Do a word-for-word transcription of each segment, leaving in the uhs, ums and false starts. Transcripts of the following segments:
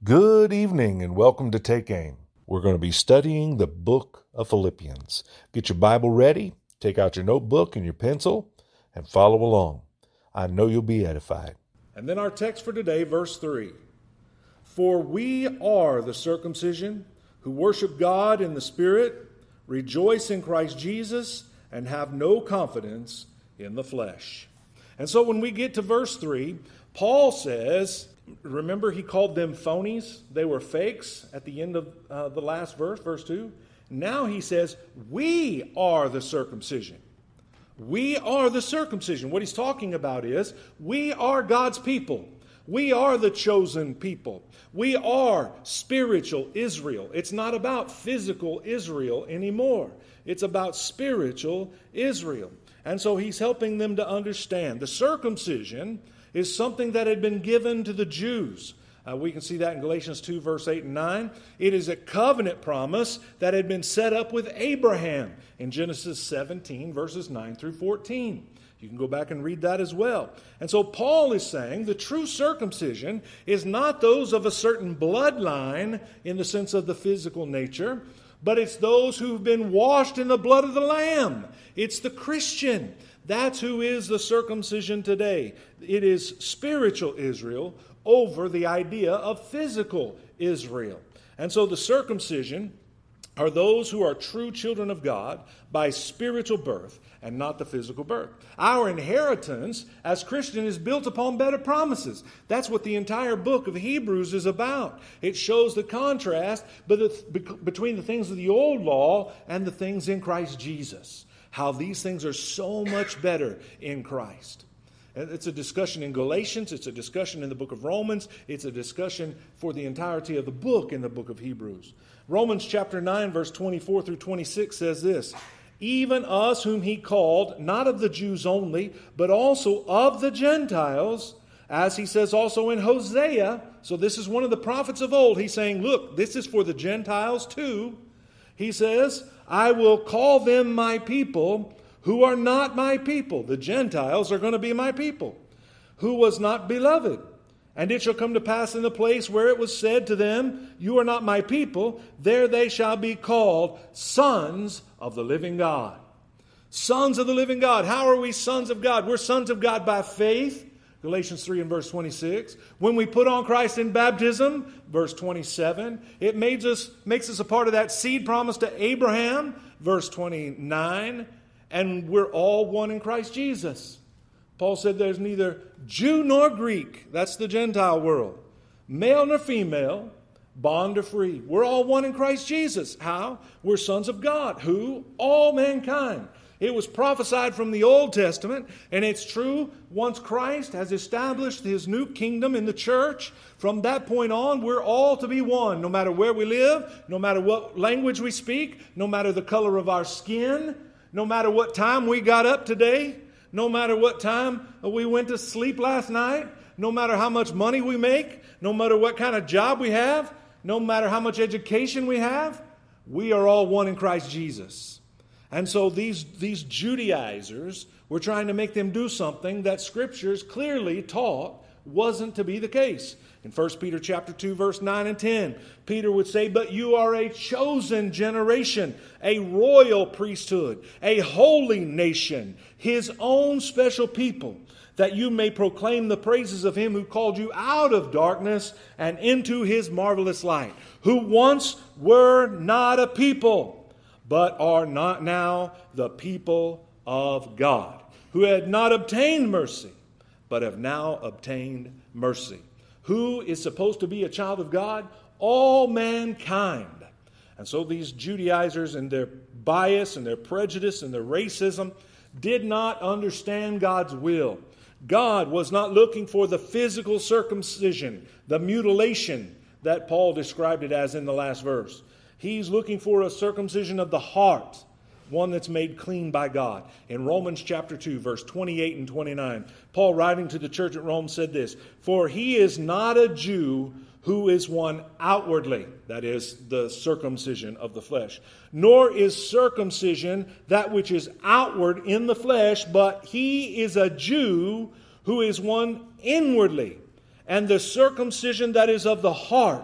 Good evening and welcome to Take Aim. We're going to be studying the book of Philippians. Get your Bible ready, take out your notebook and your pencil, and follow along. I know you'll be edified. And then our text for today, verse three. For we are the circumcision who worship God in the Spirit, rejoice in Christ Jesus, and have no confidence in the flesh. And so when we get to verse three, Paul says, remember he called them phonies? They were fakes at the end of uh, the last verse, verse two. Now he says, we are the circumcision. We are the circumcision. What he's talking about is, we are God's people. We are the chosen people. We are spiritual Israel. It's not about physical Israel anymore. It's about spiritual Israel. And so he's helping them to understand. The circumcision is something that had been given to the Jews. Uh, we can see that in Galatians two, verse eight and nine. It is a covenant promise that had been set up with Abraham in Genesis seventeen, verses nine through fourteen. You can go back and read that as well. And so Paul is saying the true circumcision is not those of a certain bloodline in the sense of the physical nature, but it's those who've been washed in the blood of the Lamb. It's the Christian. That's who is the circumcision today. It is spiritual Israel over the idea of physical Israel. And so the circumcision are those who are true children of God by spiritual birth and not the physical birth. Our inheritance as Christian is built upon better promises. That's what the entire book of Hebrews is about. It shows the contrast between the things of the old law and the things in Christ Jesus. How these things are so much better in Christ. It's a discussion in Galatians. It's a discussion in the book of Romans. It's a discussion for the entirety of the book in the book of Hebrews. Romans chapter nine, verse twenty-four through twenty-six says this, even us whom he called, not of the Jews only, but also of the Gentiles, as he says also in Hosea. So this is one of the prophets of old. He's saying, look, this is for the Gentiles too. He says, I will call them my people who are not my people. The Gentiles are going to be my people. Who was not beloved. And it shall come to pass in the place where it was said to them, you are not my people, there they shall be called sons of the living God. Sons of the living God. How are we sons of God? We're sons of God by faith. Galatians three and verse twenty-six. When we put on Christ in baptism, verse twenty-seven. It makes us, makes us a part of that seed promised to Abraham, verse twenty-nine. And we're all one in Christ Jesus. Paul said there's neither Jew nor Greek. That's the Gentile world. Male nor female, bond or free. We're all one in Christ Jesus. How? We're sons of God. Who? All mankind. It was prophesied from the Old Testament, and it's true once Christ has established his new kingdom in the church. From that point on, we're all to be one, no matter where we live, no matter what language we speak, no matter the color of our skin, no matter what time we got up today, no matter what time we went to sleep last night, no matter how much money we make, no matter what kind of job we have, no matter how much education we have, we are all one in Christ Jesus. And so these, these Judaizers were trying to make them do something that Scriptures clearly taught wasn't to be the case. In First Peter chapter two, verse nine and ten, Peter would say, but you are a chosen generation, a royal priesthood, a holy nation, his own special people, that you may proclaim the praises of him who called you out of darkness and into his marvelous light, who once were not a people, but are not now the people of God, who had not obtained mercy, but have now obtained mercy. Who is supposed to be a child of God? All mankind. And so these Judaizers and their bias and their prejudice and their racism did not understand God's will. God was not looking for the physical circumcision, the mutilation that Paul described it as in the last verse. He's looking for a circumcision of the heart, one that's made clean by God. In Romans chapter two, verse twenty-eight and twenty-nine, Paul, writing to the church at Rome, said this, for he is not a Jew who is one outwardly, that is, the circumcision of the flesh, nor is circumcision that which is outward in the flesh, but he is a Jew who is one inwardly. And the circumcision that is of the heart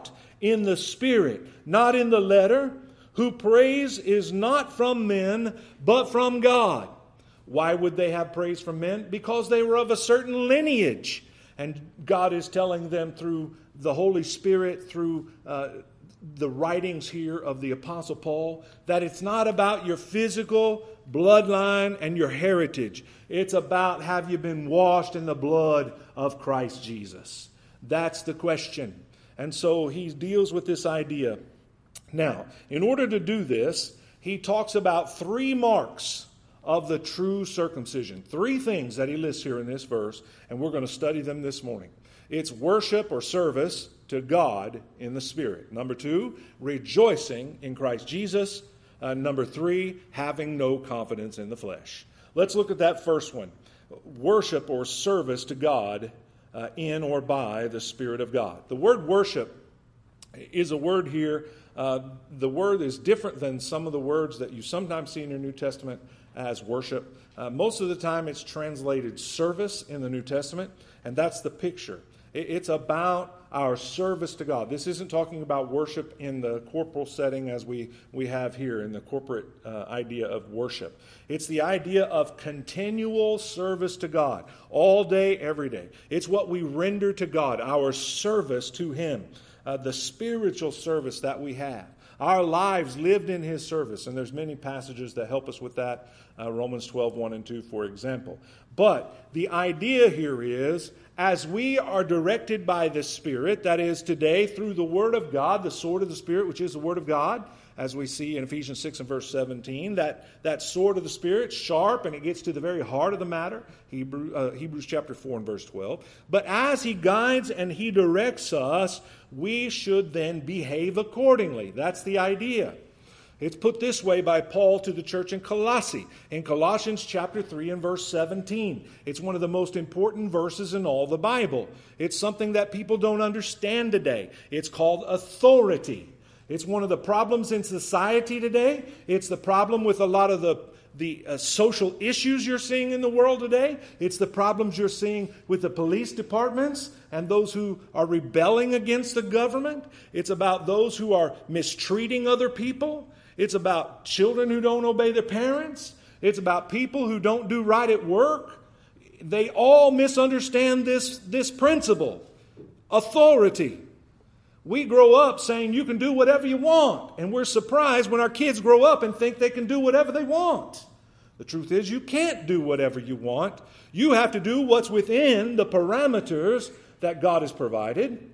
in the Spirit, not in the letter, who praise is not from men, but from God. Why would they have praise from men? Because they were of a certain lineage. And God is telling them through the Holy Spirit, through uh, the writings here of the Apostle Paul, that it's not about your physical bloodline and your heritage. It's about, have you been washed in the blood of Christ Jesus? That's the question. And so he deals with this idea. Now, in order to do this, he talks about three marks of the true circumcision. Three things that he lists here in this verse, and we're going to study them this morning. It's worship or service to God in the Spirit. Number two, rejoicing in Christ Jesus. Uh, number three, having no confidence in the flesh. Let's look at that first one. Worship or service to God uh, in or by the Spirit of God. The word worship is a word here. Uh, the word is different than some of the words that you sometimes see in your New Testament as worship. Uh, most of the time it's translated service in the New Testament, and that's the picture. It, it's about our service to God. This isn't talking about worship in the corporal setting as we, we have here in the corporate uh, idea of worship. It's the idea of continual service to God, all day, every day. It's what we render to God, our service to Him, uh, the spiritual service that we have. Our lives lived in His service, and there's many passages that help us with that. Uh, Romans twelve, one and two, for example. But the idea here is, as we are directed by the Spirit, that is today through the Word of God, the sword of the Spirit, which is the Word of God, as we see in Ephesians six and verse seventeen, that, that sword of the Spirit, sharp, and it gets to the very heart of the matter, Hebrew, uh, Hebrews chapter four and verse twelve. But as He guides and He directs us, we should then behave accordingly. That's the idea. It's put this way by Paul to the church in Colossae, in Colossians chapter three and verse seventeen. It's one of the most important verses in all the Bible. It's something that people don't understand today. It's called authority. It's one of the problems in society today. It's the problem with a lot of the, the uh, social issues you're seeing in the world today. It's the problems you're seeing with the police departments and those who are rebelling against the government. It's about those who are mistreating other people. It's about children who don't obey their parents. It's about people who don't do right at work. They all misunderstand this, this principle. Authority. We grow up saying you can do whatever you want, and we're surprised when our kids grow up and think they can do whatever they want. The truth is, you can't do whatever you want. You have to do what's within the parameters that God has provided.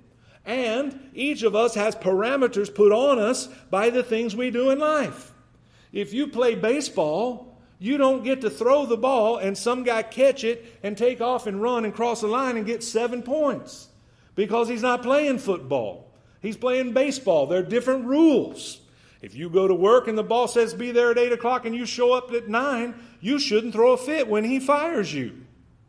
And each of us has parameters put on us by the things we do in life. If you play baseball, you don't get to throw the ball and some guy catch it and take off and run and cross the line and get seven points. Because he's not playing football. He's playing baseball. There are different rules. If you go to work and the boss says be there at eight o'clock and you show up at nine, you shouldn't throw a fit when he fires you.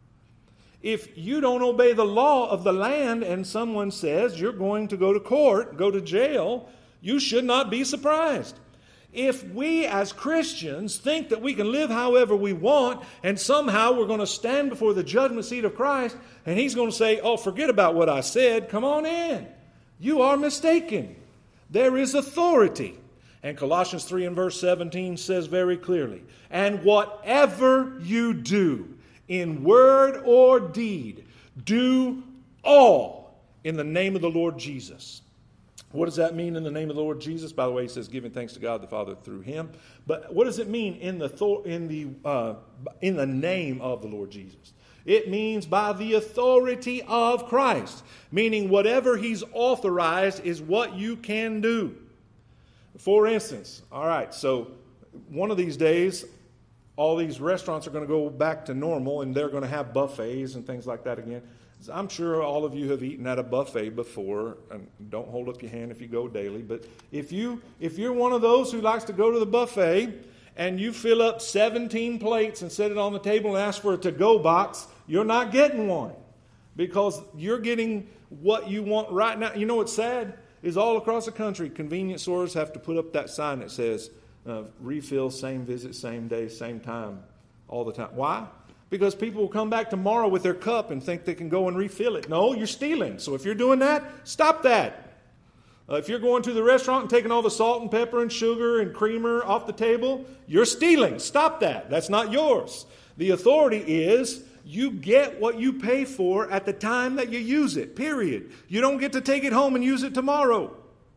If you don't obey the law of the land and someone says you're going to go to court, go to jail, you should not be surprised. If we as Christians think that we can live however we want and somehow we're going to stand before the judgment seat of Christ and He's going to say, oh, forget about what I said, come on in. You are mistaken. There is authority. And Colossians three and verse seventeen says very clearly, and whatever you do, in word or deed, do all in the name of the Lord Jesus. What does that mean in the name of the Lord Jesus? By the way, he says giving thanks to God the Father through Him. But what does it mean in the in the uh, in the name of the Lord Jesus? It means by the authority of Christ, meaning whatever He's authorized is what you can do. For instance, all right, so one of these days, all these restaurants are going to go back to normal and they're going to have buffets and things like that again. I'm sure all of you have eaten at a buffet before, and don't hold up your hand if you go daily, but if, you, if you're one of those who likes to go to the buffet and you fill up seventeen plates and set it on the table and ask for a to-go box, you're not getting one because you're getting what you want right now. You know what's sad is all across the country, convenience stores have to put up that sign that says, Uh, refill, same visit, same day, same time, all the time. Why? Because people will come back tomorrow with their cup and think they can go and refill it. No, you're stealing. So if you're doing that, stop that. Uh, if you're going to the restaurant and taking all the salt and pepper and sugar and creamer off the table, you're stealing. Stop that. That's not yours. The authority is you get what you pay for at the time that you use it, period. You don't get to take it home and use it tomorrow.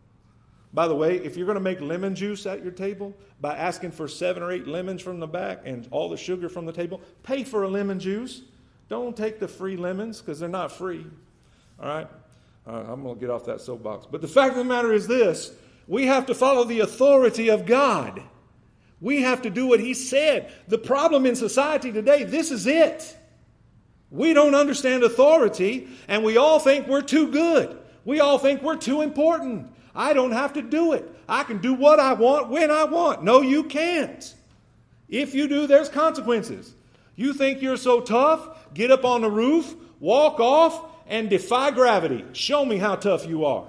By the way, if you're going to make lemon juice at your table by asking for seven or eight lemons from the back and all the sugar from the table, pay for a lemon juice. Don't take the free lemons because they're not free. All right? Uh, I'm going to get off that soapbox. But the fact of the matter is this. We have to follow the authority of God. We have to do what He said. The problem in society today, this is it. We don't understand authority, and we all think we're too good. We all think we're too important. I don't have to do it. I can do what I want when I want. No, you can't. If you do, there's consequences. You think you're so tough? Get up on the roof, walk off, and defy gravity. Show me how tough you are.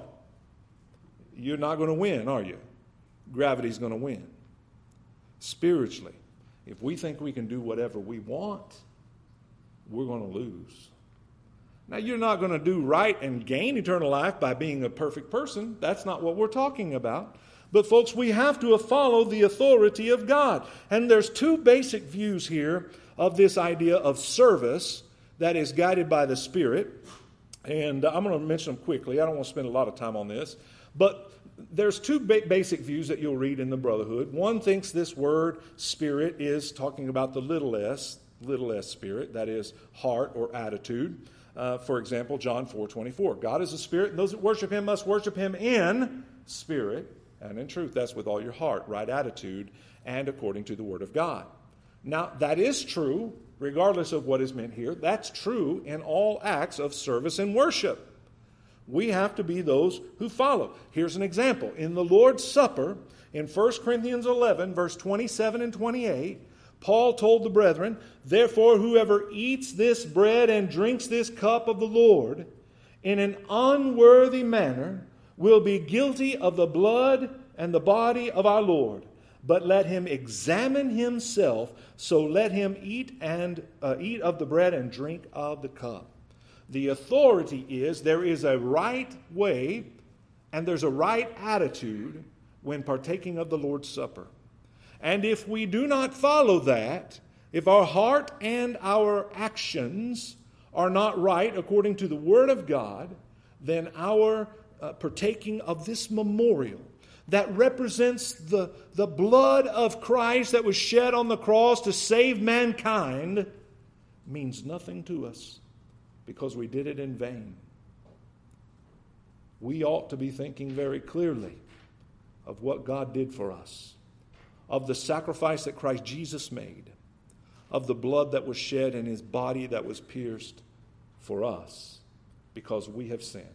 You're not going to win, are you? Gravity's going to win. Spiritually, if we think we can do whatever we want, we're going to lose. Now, you're not going to do right and gain eternal life by being a perfect person. That's not what we're talking about. But, folks, we have to follow the authority of God. And there's two basic views here of this idea of service that is guided by the Spirit. And I'm going to mention them quickly. I don't want to spend a lot of time on this. But there's two ba- basic views that you'll read in the Brotherhood. One thinks this word, spirit, is talking about the little s, little s spirit, that is heart or attitude. Uh, for example, John four twenty-four. God is a spirit, and those that worship Him must worship Him in spirit and in truth. That's with all your heart, right attitude, and according to the Word of God. Now, that is true, regardless of what is meant here. That's true in all acts of service and worship. We have to be those who follow. Here's an example. In the Lord's Supper, in First Corinthians eleven, verse twenty-seven and twenty-eight, Paul told the brethren, "Therefore, whoever eats this bread and drinks this cup of the Lord in an unworthy manner will be guilty of the blood and the body of our Lord. But let him examine himself, so let him eat and uh, eat of the bread and drink of the cup." The authority is there is a right way and there's a right attitude when partaking of the Lord's Supper. And if we do not follow that, if our heart and our actions are not right according to the Word of God, then our uh, partaking of this memorial that represents the, the blood of Christ that was shed on the cross to save mankind means nothing to us because we did it in vain. We ought to be thinking very clearly of what God did for us, of the sacrifice that Christ Jesus made, of the blood that was shed and His body that was pierced for us because we have sinned.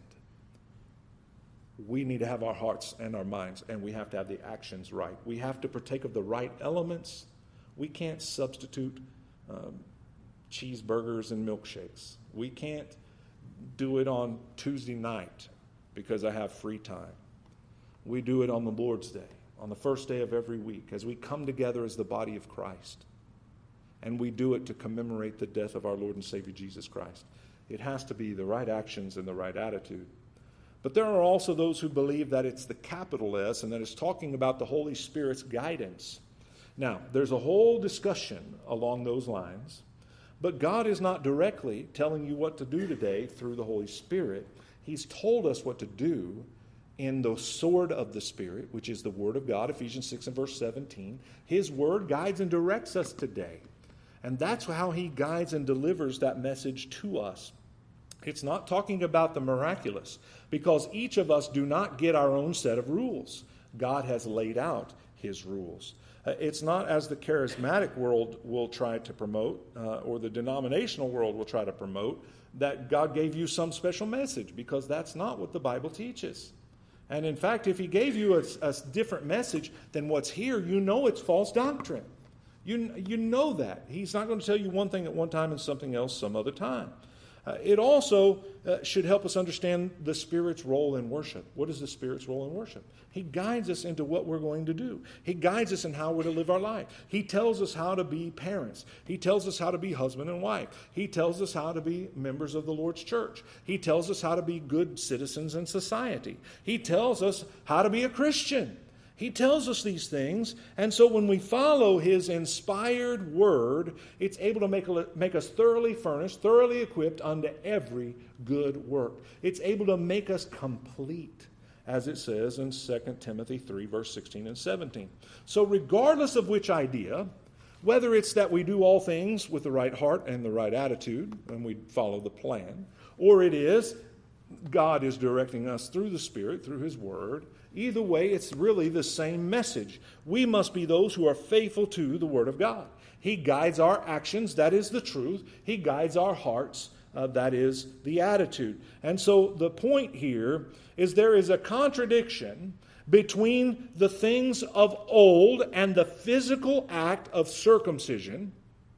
We need to have our hearts and our minds, and we have to have the actions right. We have to partake of the right elements. We can't substitute um, cheeseburgers and milkshakes. We can't do it on Tuesday night because I have free time. We do it on the Lord's Day, on the first day of every week, as we come together as the body of Christ. And we do it to commemorate the death of our Lord and Savior Jesus Christ. It has to be the right actions and the right attitude. But there are also those who believe that it's the capital S and that it's talking about the Holy Spirit's guidance. Now, there's a whole discussion along those lines, but God is not directly telling you what to do today through the Holy Spirit. He's told us what to do in the sword of the Spirit, which is the Word of God, Ephesians six and verse seventeen. His Word guides and directs us today. And that's how He guides and delivers that message to us. It's not talking about the miraculous, because each of us do not get our own set of rules. God has laid out His rules. Uh, it's not as the charismatic world will try to promote, uh, or the denominational world will try to promote, that God gave you some special message, because that's not what the Bible teaches. And in fact, if He gave you a, a different message than what's here, you know it's false doctrine. You, you know that. He's not going to tell you one thing at one time and something else some other time. Uh, it also uh, should help us understand the Spirit's role in worship. What is the Spirit's role in worship? He guides us into what we're going to do. He guides us in how we're to live our life. He tells us how to be parents. He tells us how to be husband and wife. He tells us how to be members of the Lord's church. He tells us how to be good citizens in society. He tells us how to be a Christian. He tells us these things, and so when we follow His inspired word, it's able to make, make us thoroughly furnished, thoroughly equipped unto every good work. It's able to make us complete, as it says in Second Timothy three, verse sixteen and seventeen. So regardless of which idea, whether it's that we do all things with the right heart and the right attitude when we follow the plan, or it is God is directing us through the Spirit, through His Word, either way, it's really the same message. We must be those who are faithful to the Word of God. He guides our actions, that is the truth. He guides our hearts, uh, that is the attitude. And so the point here is there is a contradiction between the things of old and the physical act of circumcision,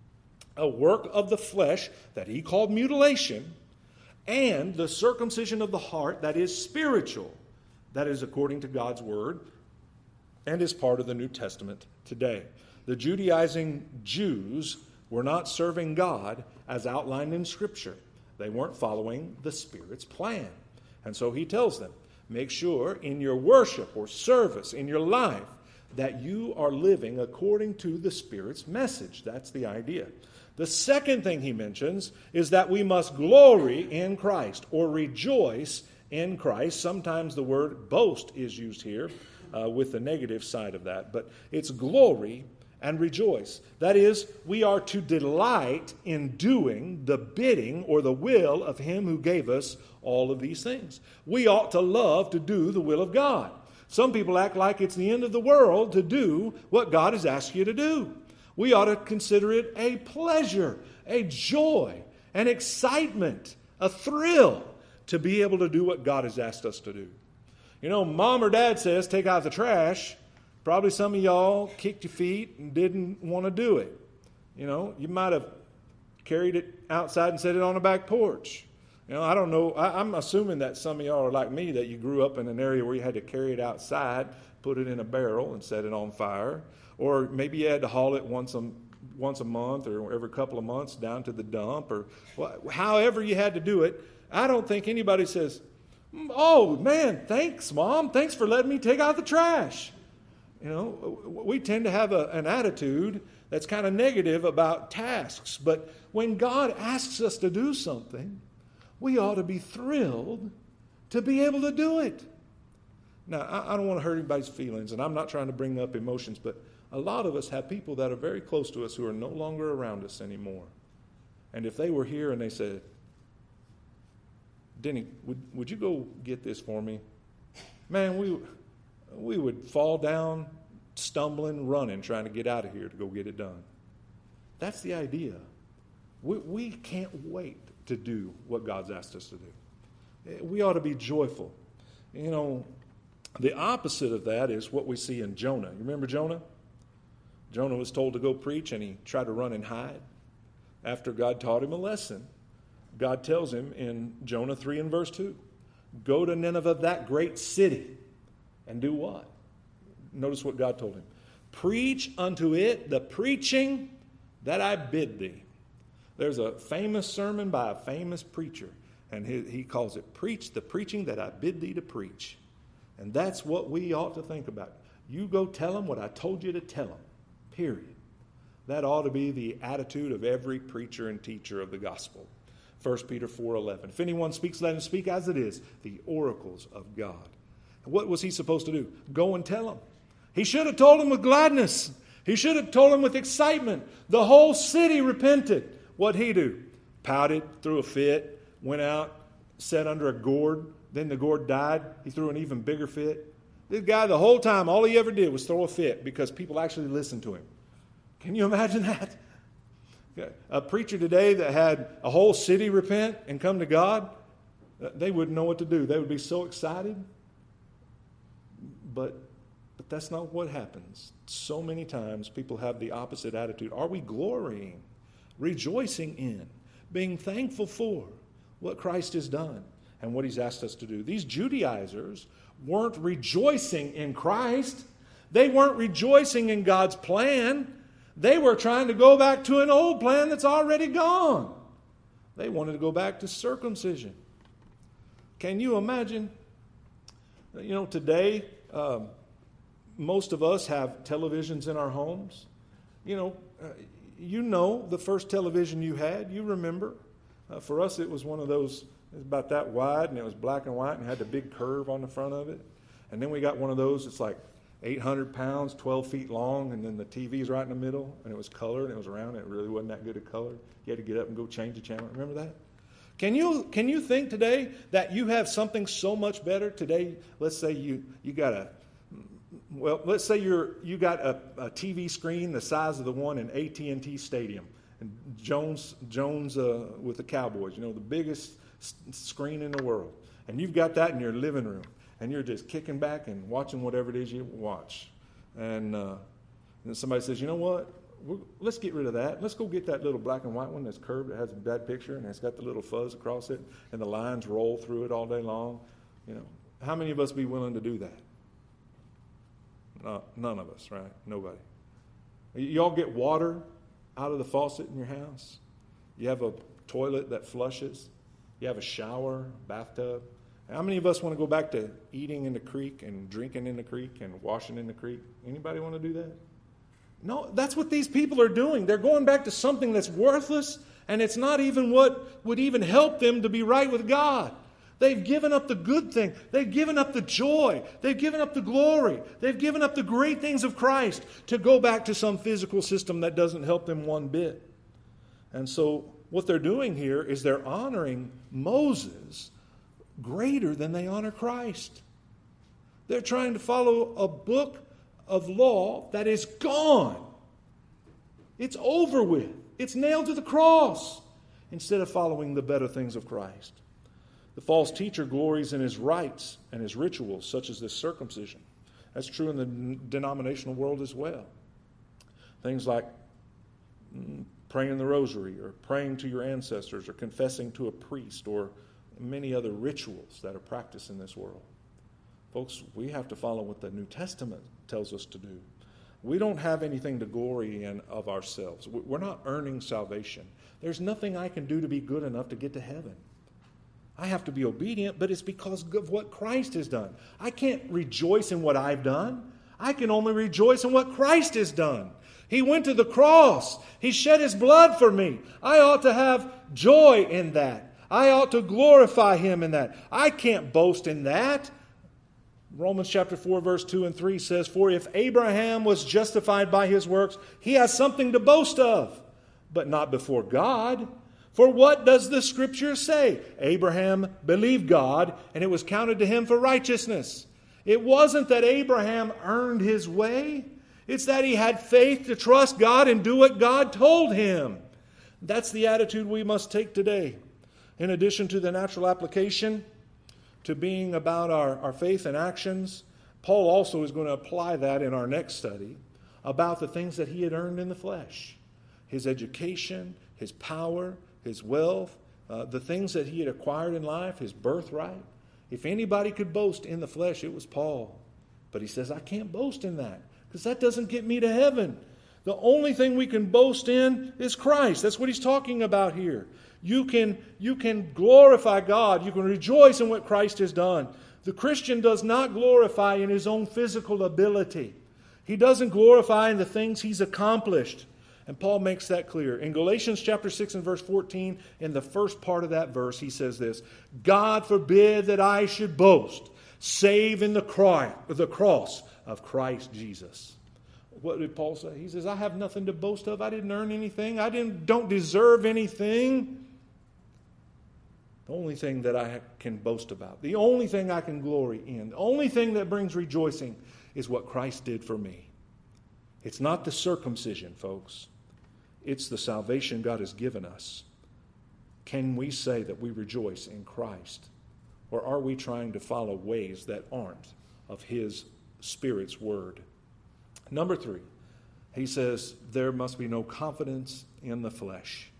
a work of the flesh that he called mutilation, and the circumcision of the heart that is spiritual, that is according to God's Word, and is part of the New Testament today. The Judaizing Jews were not serving God as outlined in Scripture. They weren't following the Spirit's plan. And so he tells them, make sure in your worship or service, in your life, that you are living according to the Spirit's message. That's the idea. The second thing he mentions is that we must glory in Christ or rejoice in Christ. Sometimes the word boast is used here uh, with the negative side of that, but it's glory and rejoice. That is, we are to delight in doing the bidding or the will of Him who gave us all of these things. We ought to love to do the will of God. Some people act like it's the end of the world to do what God has asked you to do. We ought to consider it a pleasure, a joy, an excitement, a thrill to be able to do what God has asked us to do. You know, mom or dad says, take out the trash. Probably some of y'all kicked your feet and didn't want to do it. You know, you might have carried it outside and set it on the back porch. You know, I don't know. I, I'm assuming that some of y'all are like me, that you grew up in an area where you had to carry it outside, put it in a barrel and set it on fire. Or maybe you had to haul it once a, once a month or every couple of months down to the dump, or well, however you had to do it. I don't think anybody says, oh, man, thanks, Mom. Thanks for letting me take out the trash. You know, we tend to have a, an attitude that's kind of negative about tasks. But when God asks us to do something, we ought to be thrilled to be able to do it. Now, I, I don't want to hurt anybody's feelings, and I'm not trying to bring up emotions, but a lot of us have people that are very close to us who are no longer around us anymore. And if they were here and they said, Denny, would, would you go get this for me? Man, we we would fall down, stumbling, running, trying to get out of here to go get it done. That's the idea. We, we can't wait to do what God's asked us to do. We ought to be joyful. You know, the opposite of that is what we see in Jonah. You remember Jonah? Jonah was told to go preach, and he tried to run and hide. After God taught him a lesson, God tells him in Jonah three and verse two, go to Nineveh, that great city, and do what? Notice what God told him. Preach unto it the preaching that I bid thee. There's a famous sermon by a famous preacher, and he, he calls it, preach the preaching that I bid thee to preach. And that's what we ought to think about. You go tell them what I told you to tell them, period. That ought to be the attitude of every preacher and teacher of the gospel. First Peter four eleven. If anyone speaks, let him speak as it is, the oracles of God. What was he supposed to do? Go and tell them. He should have told them with gladness. He should have told them with excitement. The whole city repented. What'd he do? Pouted, threw a fit, went out, sat under a gourd. Then the gourd died. He threw an even bigger fit. This guy, the whole time, all he ever did was throw a fit because people actually listened to him. Can you imagine that? A preacher today that had a whole city repent and come to God, they wouldn't know what to do. They would be so excited. But, but that's not what happens. So many times people have the opposite attitude. Are we glorying, rejoicing in, being thankful for what Christ has done and what he's asked us to do. These Judaizers weren't rejoicing in Christ. They weren't rejoicing in God's plan. They were trying to go back to an old plan that's already gone. They wanted to go back to circumcision. Can you imagine? You know, today, um, most of us have televisions in our homes. You know, uh, you know the first television you had, you remember. Uh, for us, it was one of those, it was about that wide, and it was black and white, and had the big curve on the front of it. And then we got one of those, it's like eight hundred pounds, twelve feet long, and then the T V's right in the middle, and it was colored, and it was round, and it really wasn't that good a color. You had to get up and go change the channel. Remember that? Can you can you think today that you have something so much better today? Let's say you, you got a, well, let's say you're you got a, a T V screen the size of the one in A T and T Stadium, and Jones Jones uh, with the Cowboys, you know, the biggest s- screen in the world, and you've got that in your living room, and you're just kicking back and watching whatever it is you watch, and uh, and somebody says, you know what? We're, let's get rid of that. Let's go get that little black and white one that's curved, that has a bad picture, and it's got the little fuzz across it, and the lines roll through it all day long. You know, how many of us be willing to do that? No, none of us, right? Nobody. Y'all get water out of the faucet in your house? You have a toilet that flushes? You have a shower, bathtub? How many of us want to go back to eating in the creek and drinking in the creek and washing in the creek? Anybody want to do that? No, that's what these people are doing. They're going back to something that's worthless, and it's not even what would even help them to be right with God. They've given up the good thing. They've given up the joy. They've given up the glory. They've given up the great things of Christ to go back to some physical system that doesn't help them one bit. And so what they're doing here is they're honoring Moses greater than they honor Christ. They're trying to follow a book of law that is gone. It's over with. It's nailed to the cross instead of following the better things of Christ. The false teacher glories in his rites and his rituals, such as this circumcision. That's true in the denominational world as well. Things like praying the rosary or praying to your ancestors or confessing to a priest or many other rituals that are practiced in this world. Folks, we have to follow what the New Testament tells us to do. We don't have anything to glory in of ourselves. We're not earning salvation. There's nothing I can do to be good enough to get to heaven. I have to be obedient, but it's because of what Christ has done. I can't rejoice in what I've done. I can only rejoice in what Christ has done. He went to the cross. He shed his blood for me. I ought to have joy in that. I ought to glorify him in that. I can't boast in that. Romans chapter four, verse two and three says, for if Abraham was justified by his works, he has something to boast of, but not before God. For what does the Scripture say? Abraham believed God, and it was counted to him for righteousness. It wasn't that Abraham earned his way. It's that he had faith to trust God and do what God told him. That's the attitude we must take today. In addition to the natural application to being about our, our faith and actions, Paul also is going to apply that in our next study about the things that he had earned in the flesh. His education, his power, his wealth, uh, the things that he had acquired in life, his birthright. If anybody could boast in the flesh, it was Paul. But he says, I can't boast in that because that doesn't get me to heaven. The only thing we can boast in is Christ. That's what he's talking about here. You can, you can glorify God. You can rejoice in what Christ has done. The Christian does not glorify in his own physical ability. He doesn't glorify in the things he's accomplished. And Paul makes that clear. In Galatians chapter six and verse fourteen, in the first part of that verse, he says this, God forbid that I should boast, save in the cross of Christ Jesus. What did Paul say? He says, I have nothing to boast of. I didn't earn anything. I didn't, don't deserve anything. The only thing that I can boast about, the only thing I can glory in, the only thing that brings rejoicing is what Christ did for me. It's not the circumcision, folks. It's the salvation God has given us. Can we say that we rejoice in Christ? Or are we trying to follow ways that aren't of His Spirit's word? Number three, he says, there must be no confidence in the flesh.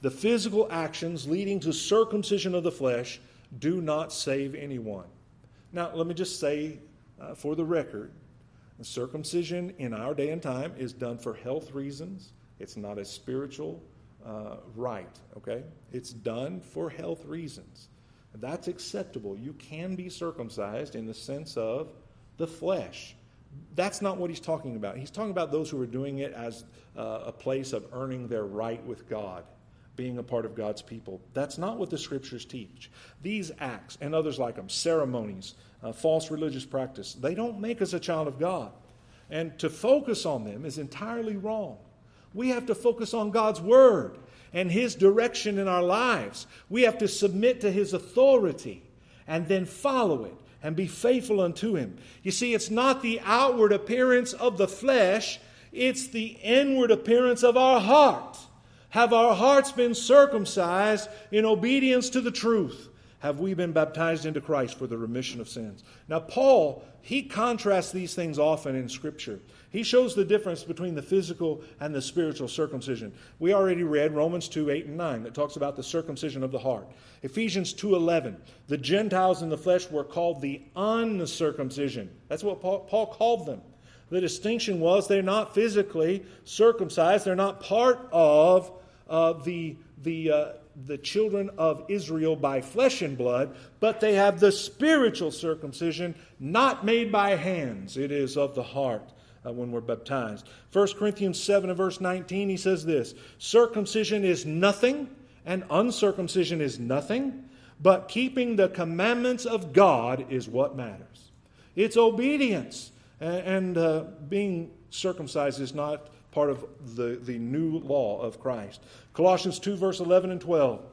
the physical actions leading to circumcision of the flesh do not save anyone. Now, let me just say uh, for the record, circumcision in our day and time is done for health reasons. It's not a spiritual uh, right, okay? It's done for health reasons. That's acceptable. You can be circumcised in the sense of the flesh. That's not what he's talking about. He's talking about those who are doing it as uh, a place of earning their right with God, being a part of God's people. That's not what the Scriptures teach. These acts and others like them, ceremonies, uh, false religious practice, they don't make us a child of God. And to focus on them is entirely wrong. We have to focus on God's Word and His direction in our lives. We have to submit to His authority and then follow it and be faithful unto Him. You see, it's not the outward appearance of the flesh, it's the inward appearance of our heart. Have our hearts been circumcised in obedience to the truth? Have we been baptized into Christ for the remission of sins? Now, Paul, he contrasts these things often in Scripture. He shows the difference between the physical and the spiritual circumcision. We already read Romans two, eight, and nine that talks about the circumcision of the heart. Ephesians two, eleven, the Gentiles in the flesh were called the uncircumcision. That's what Paul, Paul called them. The distinction was they're not physically circumcised. They're not part of uh, the, the, uh, the children of Israel by flesh and blood, but they have the spiritual circumcision not made by hands. It is of the heart. Uh, when we're baptized. First Corinthians seven and verse nineteen, he says this, circumcision is nothing and uncircumcision is nothing, but keeping the commandments of God is what matters. It's obedience. And uh, being circumcised is not part of the, the new law of Christ. Colossians two verse eleven and twelve.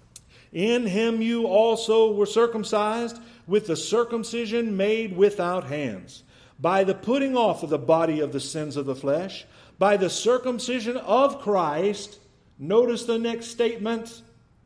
In Him you also were circumcised with the circumcision made without hands, by the putting off of the body of the sins of the flesh, by the circumcision of Christ, notice the next statement,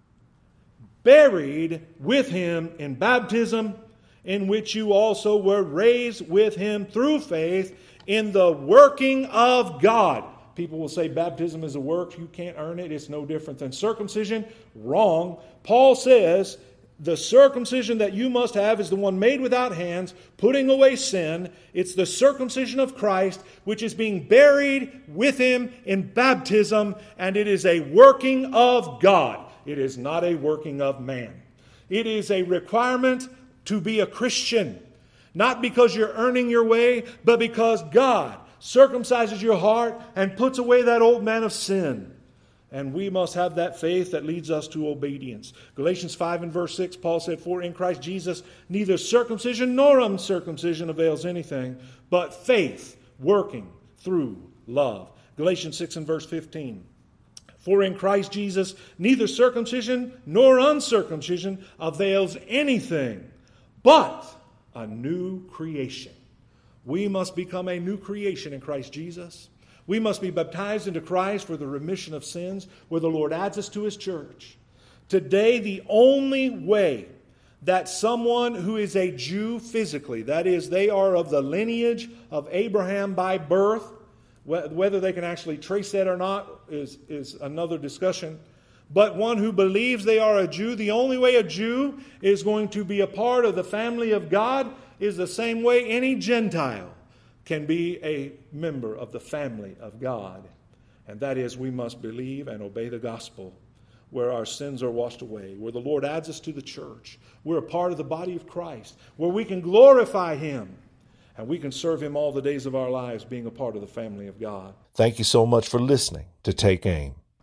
buried with Him in baptism, in which you also were raised with Him through faith in the working of God. People will say baptism is a work, you can't earn it, it's no different than circumcision. Wrong. Paul says, the circumcision that you must have is the one made without hands, putting away sin. It's the circumcision of Christ, which is being buried with Him in baptism, and it is a working of God. It is not a working of man. It is a requirement to be a Christian, not because you're earning your way, but because God circumcises your heart and puts away that old man of sin. And we must have that faith that leads us to obedience. Galatians five and verse six, Paul said, for in Christ Jesus neither circumcision nor uncircumcision avails anything, but faith working through love. Galatians six and verse fifteen, for in Christ Jesus neither circumcision nor uncircumcision avails anything, but a new creation. We must become a new creation in Christ Jesus. We must be baptized into Christ for the remission of sins, where the Lord adds us to His church. Today, the only way that someone who is a Jew physically, that is, they are of the lineage of Abraham by birth, whether they can actually trace that or not is, is another discussion. But one who believes they are a Jew, the only way a Jew is going to be a part of the family of God is the same way any Gentile can be a member of the family of God. And that is, we must believe and obey the gospel, where our sins are washed away, where the Lord adds us to the church. We're a part of the body of Christ, where we can glorify Him, and we can serve Him all the days of our lives, being a part of the family of God. Thank you so much for listening to Take Aim.